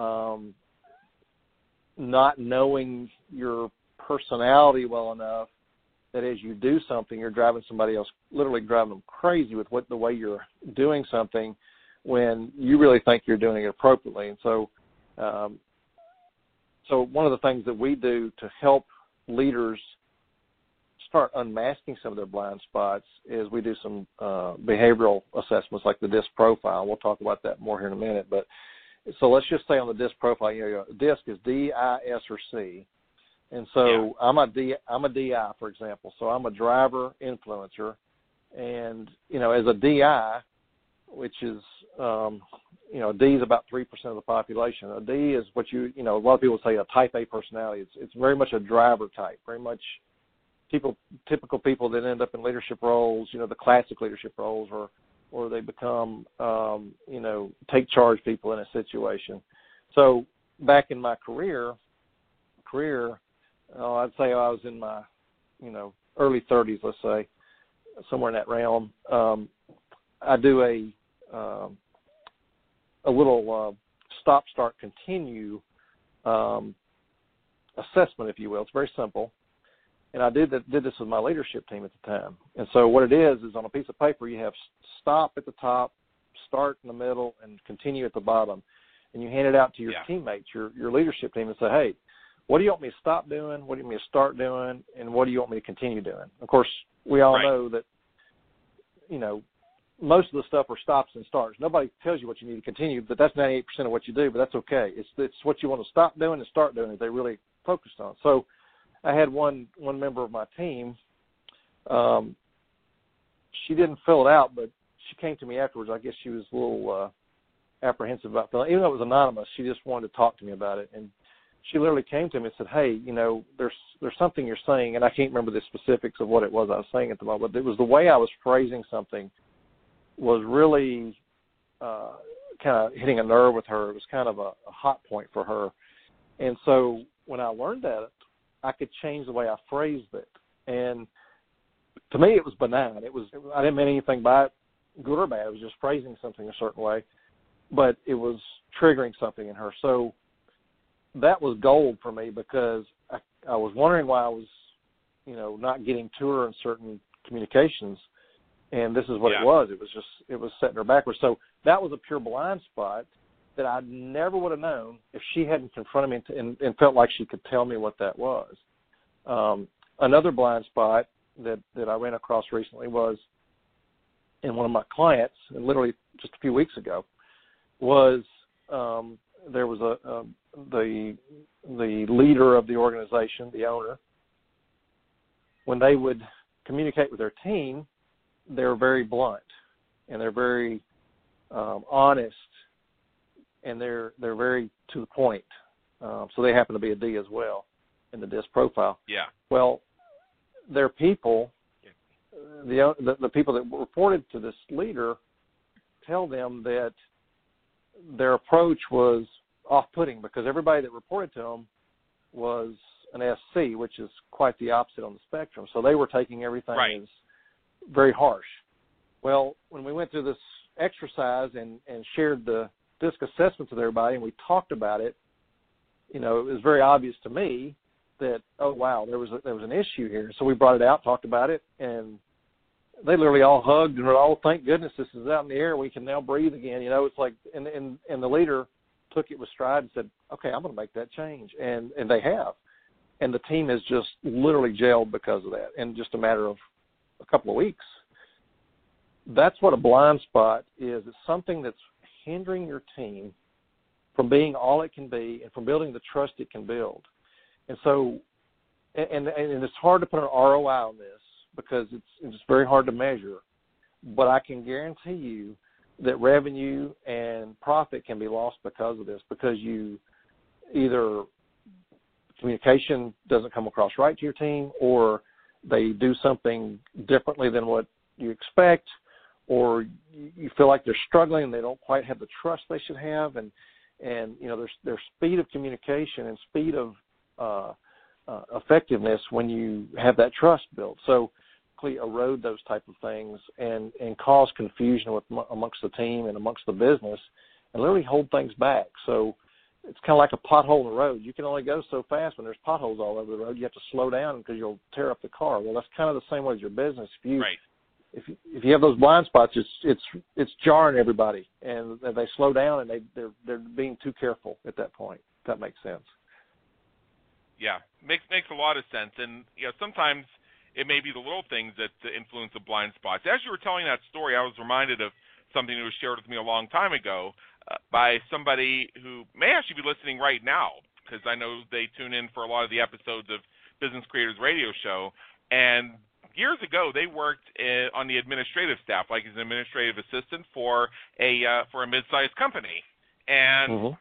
not knowing your personality well enough that as you do something, you're driving somebody else, literally driving them crazy with the way you're doing something when you really think you're doing it appropriately. And so one of the things that we do to help leaders start unmasking some of their blind spots is we do some behavioral assessments like the DISC profile. We'll talk about that more here in a minute. But so let's just say on the DISC profile, DISC is D-I-S or C. And so I'm a DI, for example. So I'm a driver influencer. And, as a DI, which is, D is about 3% of the population. A D is what a lot of people say a type A personality. It's very much a driver type, very much typical people that end up in leadership roles, the classic leadership roles, or they become, take charge people in a situation. So back in my career, I'd say I was in my, early 30s, let's say, somewhere in that realm. I do a little stop, start, continue assessment, if you will. It's very simple. And I did this with my leadership team at the time. And so what it is on a piece of paper, you have stop at the top, start in the middle, and continue at the bottom. And you hand it out to your teammates, your leadership team, and say, hey, what do you want me to stop doing? What do you want me to start doing? And what do you want me to continue doing? Of course, we all know that, most of the stuff are stops and starts. Nobody tells you what you need to continue, but that's 98% of what you do, but that's okay. It's what you want to stop doing and start doing that they really focused on. So I had one member of my team. She didn't fill it out, but she came to me afterwards. I guess she was a little apprehensive about filling it. Even though it was anonymous, she just wanted to talk to me about it. And she literally came to me and said, hey, there's something you're saying, and I can't remember the specifics of what it was I was saying at the moment, but it was the way I was phrasing something was really kind of hitting a nerve with her. It was kind of a hot point for her. And so when I learned that, I could change the way I phrased it. And to me, it was benign. I didn't mean anything by it, good or bad. It was just phrasing something a certain way. But it was triggering something in her. So that was gold for me because I was wondering why I was, not getting to her in certain communications. And this is what it was. It was setting her backwards. So that was a pure blind spot that I never would have known if she hadn't confronted me and felt like she could tell me what that was. Another blind spot that I ran across recently was in one of my clients, and literally just a few weeks ago, was there was the the leader of the organization, the owner, when they would communicate with their team, they're very blunt and they're very honest, and they're very to the point. So they happen to be a D as well in the DISC profile. Yeah. Well, their people, the people that reported to this leader, tell them that their approach was off-putting because everybody that reported to them was an SC, which is quite the opposite on the spectrum. So they were taking everything as very harsh. Well, when we went through this exercise and shared the DISC assessments with everybody and we talked about it, it was very obvious to me that, oh, wow, there was an issue here. So we brought it out, talked about it, and they literally all hugged and were, oh, thank goodness this is out in the air. We can now breathe again. It's like, and the leader took it with stride and said, okay, I'm going to make that change. And they have. And the team has just literally gelled because of that in just a matter of a couple of weeks. That's what a blind spot is. It's something that's hindering your team from being all it can be and from building the trust it can build. And so, and it's hard to put an ROI on this because it's very hard to measure. But I can guarantee you that revenue and profit can be lost because of this, because you either communication doesn't come across right to your team, or they do something differently than what you expect, or you feel like they're struggling and they don't quite have the trust they should have, and their speed of communication and speed of effectiveness when you have that trust built. So erode those type of things and cause confusion amongst the team and amongst the business and literally hold things back. So it's kind of like a pothole in the road. You can only go so fast when there's potholes all over the road. You have to slow down because you'll tear up the car. Well, that's kind of the same way as your business. If you have those blind spots, it's jarring everybody, and they slow down and they're being too careful at that point. If that makes sense. Yeah, makes a lot of sense. And sometimes it may be the little things that influence the blind spots. As you were telling that story, I was reminded of something that was shared with me a long time ago by somebody who may actually be listening right now, because I know they tune in for a lot of the episodes of Business Creators Radio Show. And years ago, they worked on the administrative staff, like as an administrative assistant for a mid-sized company. And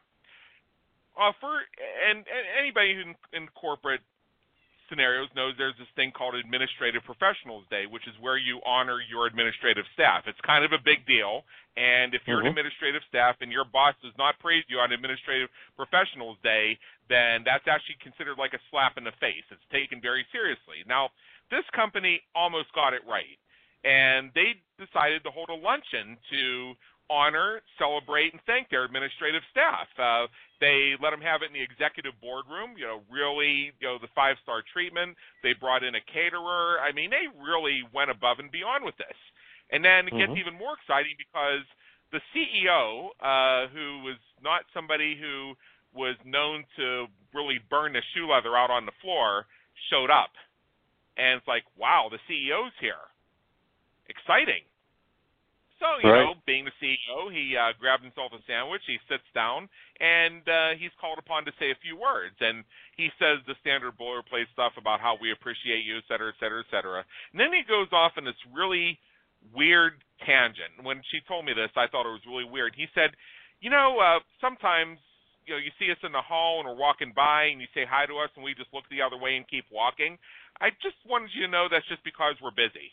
and anybody who in corporate scenarios knows there's this thing called Administrative Professionals Day, which is where you honor your administrative staff. It's kind of a big deal, and if you're an administrative staff and your boss does not praise you on Administrative Professionals Day, then that's actually considered like a slap in the face. It's taken very seriously. Now, this company almost got it right, and they decided to hold a luncheon to honor, celebrate, and thank their administrative staff. They let them have it in the executive boardroom, really, the 5-star treatment. They brought in a caterer. I mean, they really went above and beyond with this. And then it gets even more exciting because the CEO, who was not somebody who was known to really burn the shoe leather out on the floor, showed up. And it's like, wow, the CEO's here. Exciting. So, being the CEO, he grabbed himself a sandwich, he sits down, and he's called upon to say a few words. And he says the standard boilerplate stuff about how we appreciate you, et cetera, et cetera, et cetera. And then he goes off in this really weird tangent. When she told me this, I thought it was really weird. He said, sometimes, you see us in the hall and we're walking by and you say hi to us and we just look the other way and keep walking. I just wanted you to know that's just because we're busy.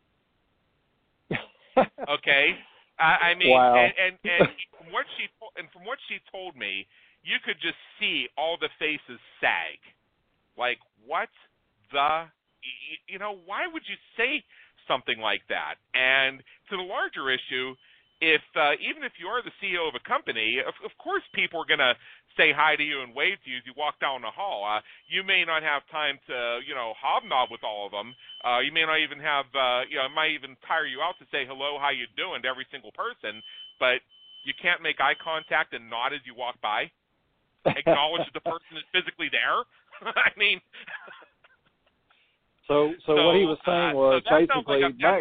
Okay, I mean, wow. and from what she told me, you could just see all the faces sag. Like, what the, why would you say something like that? And to the larger issue, if even if you are the CEO of a company, of course people are going to say hi to you and wave to you as you walk down the hall. You may not have time to, hobnob with all of them. You may not even have, it might even tire you out to say hello, how you doing to every single person, but you can't make eye contact and nod as you walk by. Acknowledge that the person is physically there. I mean. So what he was saying was basically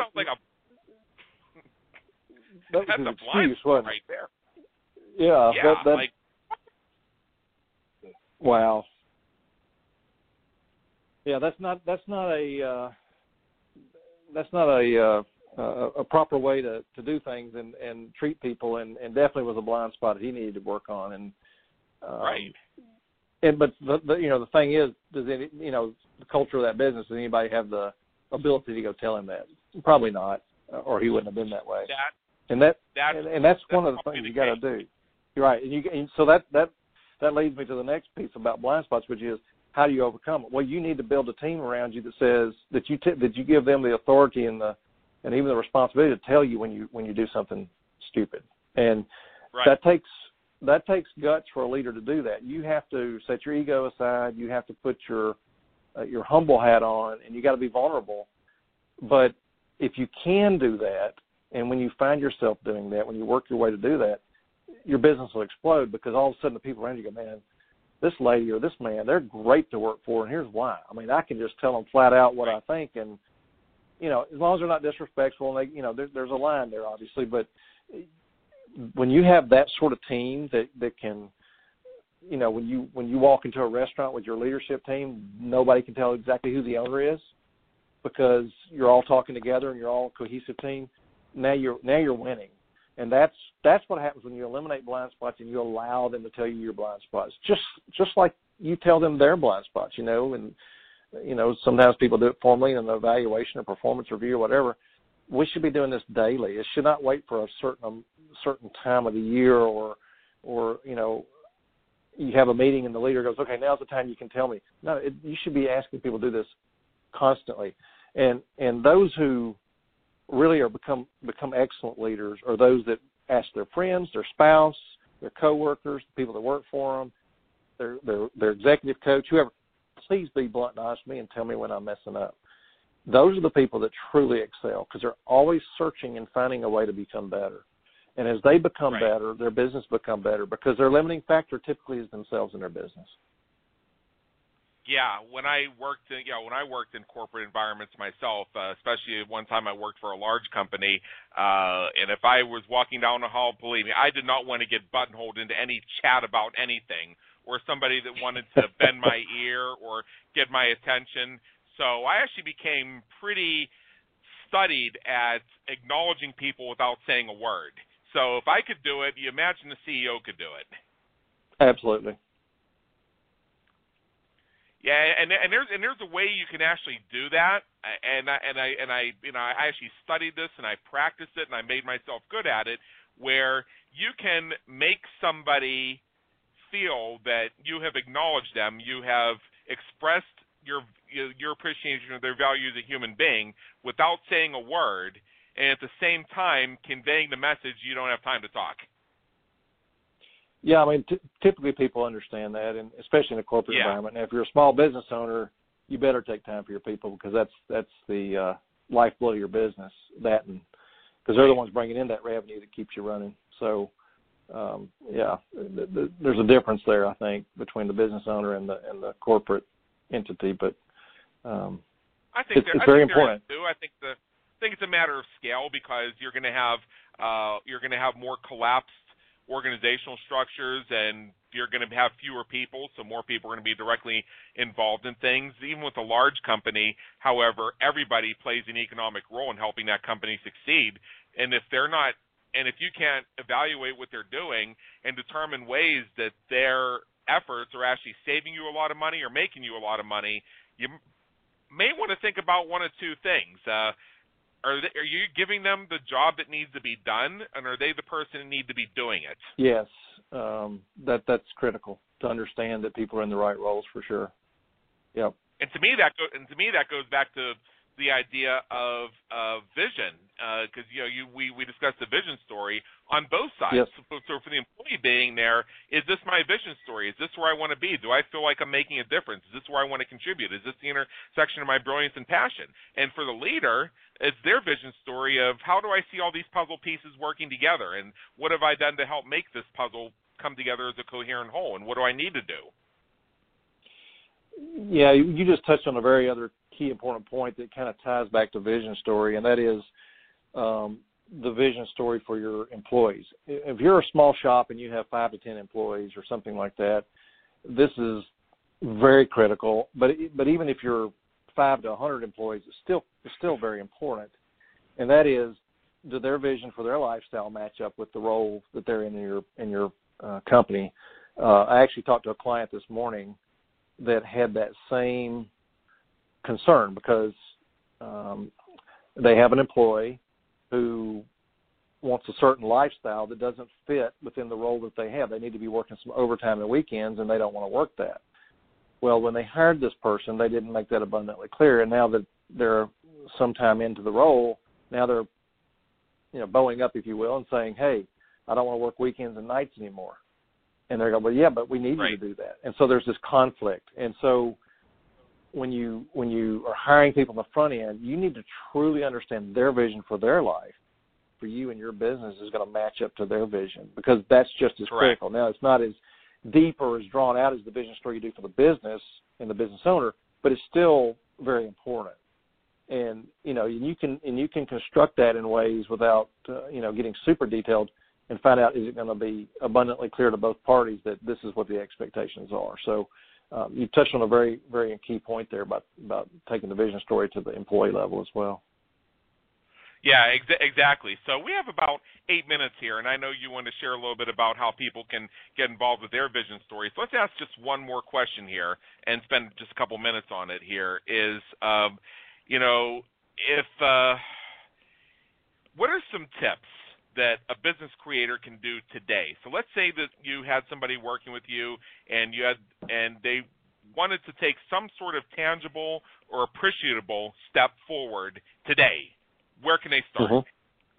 that's a blind spot right there. Yeah. Yeah. Wow. Yeah, that's not a proper way to do things and treat people, and definitely was a blind spot he needed to work on. And right. But the thing is, does any, the culture of that business, does anybody have the ability to go tell him that? Probably not, or he wouldn't have been that way. That's one of the things you got to do. You're right, and so that leads me to the next piece about blind spots, which is how do you overcome it? Well, you need to build a team around you that says that you give them the authority and even the responsibility to tell you when you do something stupid, and right. that takes guts for a leader to do that. You have to set your ego aside. You have to put your humble hat on, and you got to be vulnerable. But if you can do that, and when you find yourself doing that, when you work your way to do that, your business will explode, because all of a sudden the people around you go, man, this lady or this man, they're great to work for, and here's why. I mean, I can just tell them flat out what I think, and as long as they're not disrespectful, and they, there's a line there, obviously, but when you have that sort of team that can, when you walk into a restaurant with your leadership team, nobody can tell exactly who the owner is, because you're all talking together and you're all a cohesive team. Now you're winning, and that's what happens when you eliminate blind spots and you allow them to tell you your blind spots, just like you tell them their blind spots, and sometimes people do it formally in an evaluation or performance review or whatever. We should be doing this daily. It should not wait for a certain time of the year, or you have a meeting and the leader goes, okay, now's the time you can tell me. No, you should be asking people to do this constantly. And those who really are become excellent leaders are those that ask their friends, their spouse, their coworkers, the people that work for them, their executive coach, whoever, please be blunt and honest with me and tell me when I'm messing up. Those are the people that truly excel, because they're always searching and finding a way to become better. And as they become better, their business become better, because their limiting factor typically is themselves and their business. Yeah, when I worked in corporate environments myself, especially one time I worked for a large company, and if I was walking down the hall, believe me, I did not want to get buttonholed into any chat about anything, or somebody that wanted to bend my ear or get my attention. So I actually became pretty studied at acknowledging people without saying a word. So if I could do it, you imagine the CEO could do it. Absolutely. Yeah, and there's a way you can actually do that, and I actually studied this and I practiced it and I made myself good at it, where you can make somebody feel that you have acknowledged them, you have expressed your appreciation of their value as a human being without saying a word, and at the same time conveying the message you don't have time to talk. Yeah, I mean, typically people understand that, and especially in a corporate environment. Now, if you're a small business owner, you better take time for your people, because that's the lifeblood of your business. Because they're the ones bringing in that revenue that keeps you running. So, there's a difference there, I think, between the business owner and the corporate entity. But I think it's very important. I think it's a matter of scale, because you're going to have more collapsed organizational structures, and you're going to have fewer people, so more people are going to be directly involved in things. Even with a large company, however, everybody plays an economic role in helping that company succeed. And if you can't evaluate what they're doing and determine ways that their efforts are actually saving you a lot of money or making you a lot of money, you may want to think about one of two things. Are you giving them the job that needs to be done, and are they the person who need to be doing it? Yes, that's critical to understand that people are in the right roles, for sure. Yep. And to me that goes back to the idea of vision, because we discussed the vision story on both sides. Yes. So for the employee being there, is this my vision story? Is this where I want to be? Do I feel like I'm making a difference? Is this where I want to contribute? Is this the intersection of my brilliance and passion? And for the leader, it's their vision story of, how do I see all these puzzle pieces working together, and what have I done to help make this puzzle come together as a coherent whole, and what do I need to do? Yeah, you just touched on a very other key important point that kind of ties back to vision story, and that is the vision story for your employees. If you're a small shop and you have 5 to 10 employees or something like that, this is very critical. But even if you're 5 to 100 employees, it's still very important. And that is, do their vision for their lifestyle match up with the role that they're in your company? I actually talked to a client this morning that had that same concern because they have an employee who wants a certain lifestyle that doesn't fit within the role that they have. They need to be working some overtime and weekends, and they don't want to work that. Well, when they hired this person, they didn't make that abundantly clear, and now that they're sometime into the role, now they're bowing up, if you will, and saying, hey, I don't want to work weekends and nights anymore. And they're going, well, yeah, but we need you to do that. And so there's this conflict. And so when you are hiring people on the front end, you need to truly understand their vision for their life, for you and your business is going to match up to their vision, because that's just as critical. Now, it's not as deep or as drawn out as the vision story you do for the business and the business owner, but it's still very important. And you can construct that in ways without getting super detailed, and find out, is it going to be abundantly clear to both parties that this is what the expectations are. So you touched on a very, very key point there about taking the vision story to the employee level as well. Yeah, exactly. So we have about 8 minutes here, and I know you want to share a little bit about how people can get involved with their vision story. So let's ask just one more question here and spend just a couple minutes on it here is, what are some tips that a business creator can do today? So let's say that you had somebody working with you and they wanted to take some sort of tangible or appreciable step forward today. Where can they start? Mm-hmm.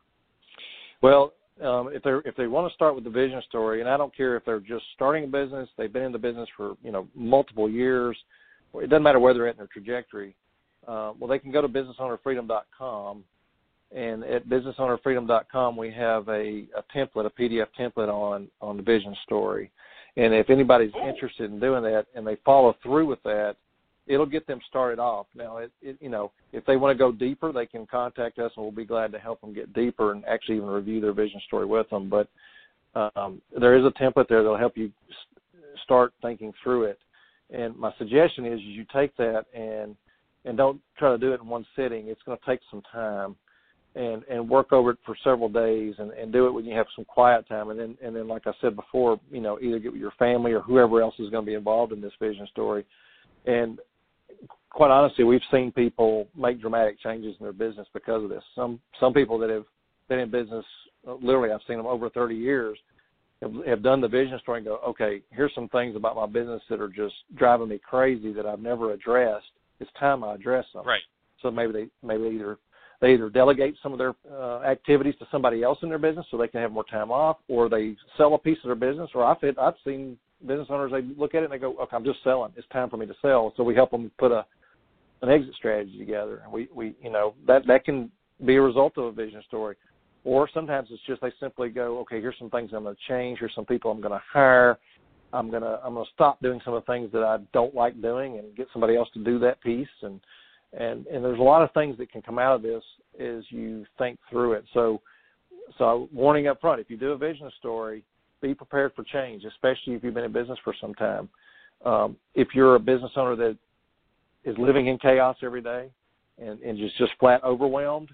Well, if they want to start with the vision story, and I don't care if they're just starting a business, they've been in the business for multiple years, it doesn't matter where they're at in their trajectory. They can go to businessownerfreedom.com, and at businessownerfreedom.com we have a template, a PDF template on the vision story. And if anybody's interested in doing that and they follow through with that, it'll get them started off. Now, if they want to go deeper, they can contact us, and we'll be glad to help them get deeper and actually even review their vision story with them. But there is a template there that'll help you start thinking through it. And my suggestion is you take that and don't try to do it in one sitting. It's going to take some time, and work over it for several days, and do it when you have some quiet time. And then like I said before, either get with your family or whoever else is going to be involved in this vision story. And quite honestly, we've seen people make dramatic changes in their business because of this. Some people that have been in business, literally I've seen them over 30 years, have done the vision story and go, okay, here's some things about my business that are just driving me crazy that I've never addressed. It's time I address them. Right. So maybe they either delegate some of their activities to somebody else in their business so they can have more time off, or they sell a piece of their business. Or I've seen business owners, they look at it and they go, okay, I'm just selling. It's time for me to sell. So we help them put an exit strategy together. And we that can be a result of a vision story. Or sometimes it's just they simply go, okay, here's some things I'm going to change. Here's some people I'm going to hire. I'm going to stop doing some of the things that I don't like doing and get somebody else to do that piece. And there's a lot of things that can come out of this as you think through it. So warning up front, if you do a vision story, be prepared for change, especially if you've been in business for some time. If you're a business owner that is living in chaos every day and just flat overwhelmed,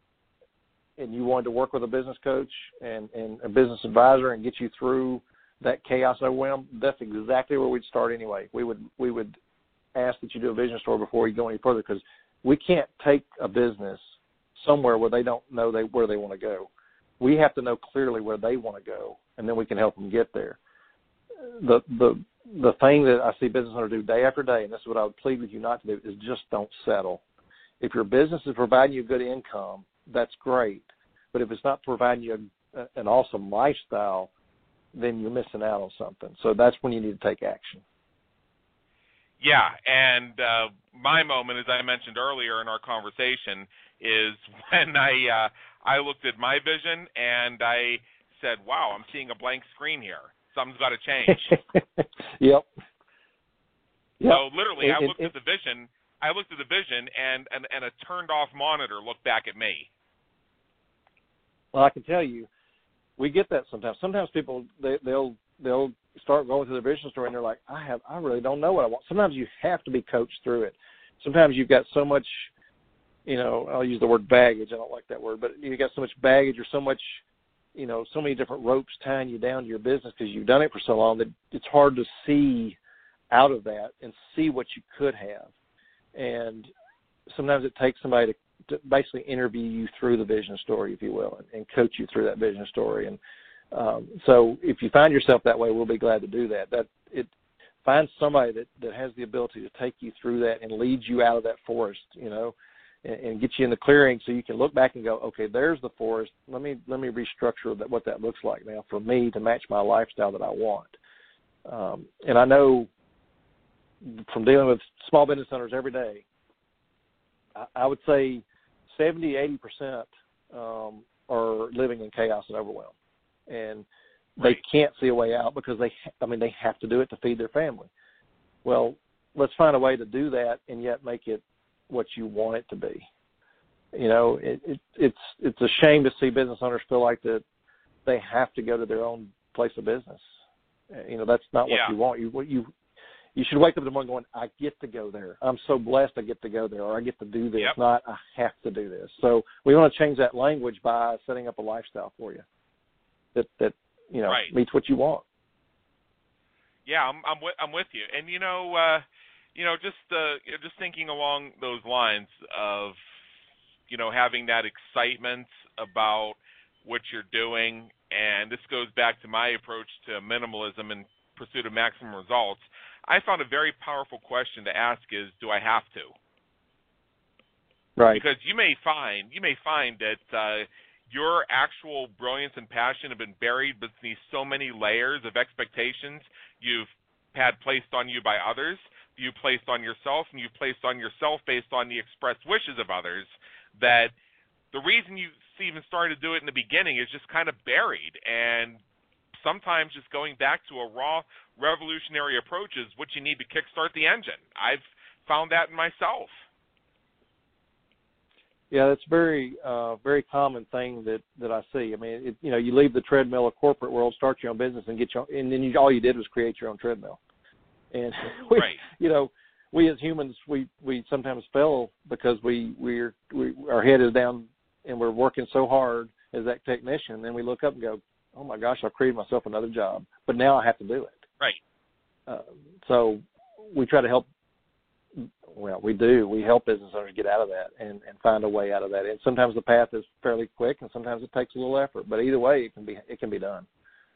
and you wanted to work with a business coach and a business advisor and get you through that chaos and overwhelm, that's exactly where we'd start anyway. We would ask that you do a vision story before you go any further, because we can't take a business somewhere where they don't know where they want to go. We have to know clearly where they want to go, and then we can help them get there. The thing that I see business owners do day after day, and this is what I would plead with you not to do, is just don't settle. If your business is providing you a good income, that's great. But if it's not providing you an awesome lifestyle, then you're missing out on something. So that's when you need to take action. Yeah, and my moment, as I mentioned earlier in our conversation, is when I looked at my vision and I said, wow, I'm seeing a blank screen here. Something's got to change. Yep. So literally, I looked at the vision. And a turned off monitor looked back at me. Well, I can tell you, we get that sometimes. Sometimes people they'll start going through the vision story and they're like, I really don't know what I want. Sometimes you have to be coached through it. Sometimes you've got so much, I'll use the word baggage. I don't like that word, but you got so much baggage or so much, so many different ropes tying you down to your business because you've done it for so long that it's hard to see out of that and see what you could have. And sometimes it takes somebody to basically interview you through the vision story, if you will, and coach you through that vision story. And so if you find yourself that way, we'll be glad to do that. Find somebody that has the ability to take you through that and lead you out of that forest, and get you in the clearing so you can look back and go, okay, there's the forest. Let me restructure what that looks like now for me to match my lifestyle that I want. And I know from dealing with small business owners every day, I would say 70-80% are living in chaos and overwhelm. And they can't see a way out because they have to do it to feed their family. Well, let's find a way to do that and yet make it what you want it to be. It's a shame to see business owners feel like that they have to go to their own place of business. That's not what you want. You should wake up in the morning going, I get to go there. I'm so blessed I get to go there, or I get to do this, not I have to do this. So we want to change that language by setting up a lifestyle for you that meets what you want. Yeah, I'm with you. And just thinking along those lines of having that excitement about what you're doing, and this goes back to my approach to minimalism and pursuit of maximum results. I found a very powerful question to ask is, do I have to? Right. Because you may find that your actual brilliance and passion have been buried beneath so many layers of expectations you've had placed on you by others, you placed on yourself, and you placed on yourself based on the expressed wishes of others, that the reason you even started to do it in the beginning is just kind of buried. And sometimes just going back to a raw revolutionary approach is what you need to kickstart the engine. I've found that in myself. Yeah, that's very common thing that I see. I mean, you leave the treadmill of corporate world, start your own business, and all you did was create your own treadmill. And we as humans, we sometimes fail because our head is down and we're working so hard as that technician. And then we look up and go, oh my gosh, I've created myself another job, but now I have to do it. Right. So we try to help. Well, we do. We help business owners get out of that and find a way out of that. And sometimes the path is fairly quick, and sometimes it takes a little effort. But either way, it can be done.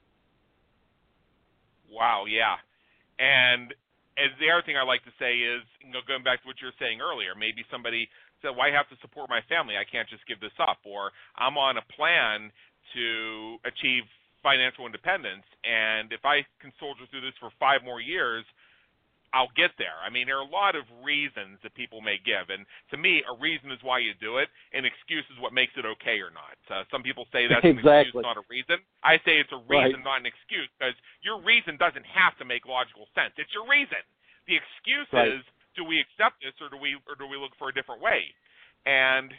Wow. Yeah. And as the other thing I like to say is, going back to what you were saying earlier, maybe somebody said, "Well, I have to support my family. I can't just give this up," or "I'm on a plan to achieve financial independence, and if I can soldier through this for 5 more years, I'll get there." I mean, there are a lot of reasons that people may give, and to me, a reason is why you do it, an excuse is what makes it okay or not. Some people say that's an excuse, not a reason. I say it's a reason, not an excuse, because your reason doesn't have to make logical sense. It's your reason. The excuse is, do we accept this, or do we look for a different way? And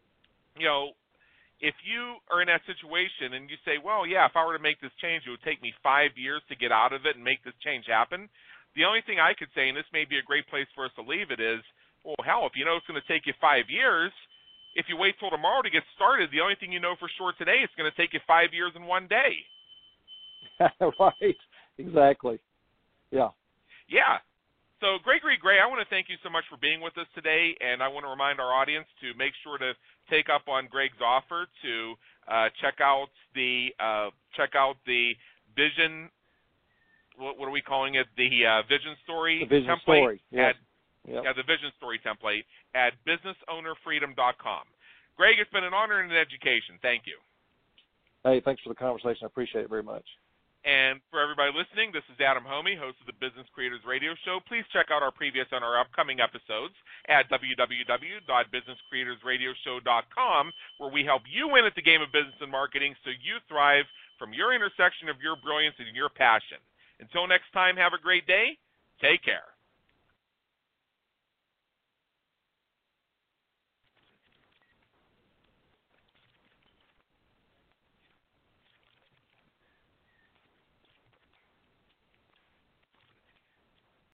if you are in that situation and you say, well, yeah, if I were to make this change, it would take me 5 years to get out of it and make this change happen. The only thing I could say, and this may be a great place for us to leave it, is, well, hell, if you know it's going to take you 5 years, if you wait till tomorrow to get started, the only thing you know for sure today is going to take you 5 years and 1 day. Right. Exactly. Yeah. Yeah. So, Gregory Gray, I want to thank you so much for being with us today, and I want to remind our audience to make sure to take up on Greg's offer to check out the vision. What are we calling it? The vision story template. The vision story. Yes. The vision story template at businessownerfreedom.com. Greg, it's been an honor and an education. Thank you. Hey, thanks for the conversation. I appreciate it very much. And for everybody listening, this is Adam Homey, host of the Business Creators Radio Show. Please check out our previous and our upcoming episodes at www.businesscreatorsradioshow.com, where we help you win at the game of business and marketing so you thrive from your intersection of your brilliance and your passion. Until next time, have a great day. Take care.